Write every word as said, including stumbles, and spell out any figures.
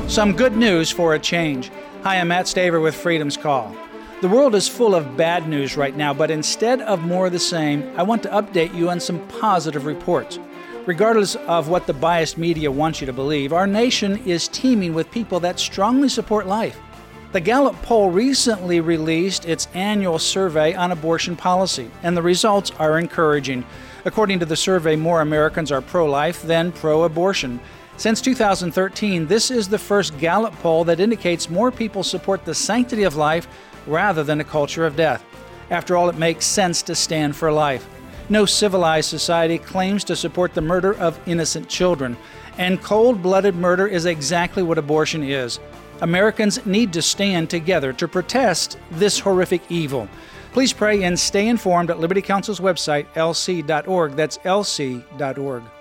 Some good news for a change. Hi, I'm Matt Staver with Freedom's Call. The world is full of bad news right now, but instead of more of the same, I want to update you on some positive reports. Regardless of what the biased media wants you to believe, our nation is teeming with people that strongly support life. The Gallup poll recently released its annual survey on abortion policy, and the results are encouraging. According to the survey, more Americans are pro-life than pro-abortion. Since two thousand thirteen, this is the first Gallup poll that indicates more people support the sanctity of life rather than a culture of death. After all, it makes sense to stand for life. No civilized society claims to support the murder of innocent children, and cold-blooded murder is exactly what abortion is. Americans need to stand together to protest this horrific evil. Please pray and stay informed at Liberty Counsel's website, L C dot org. That's L C dot org.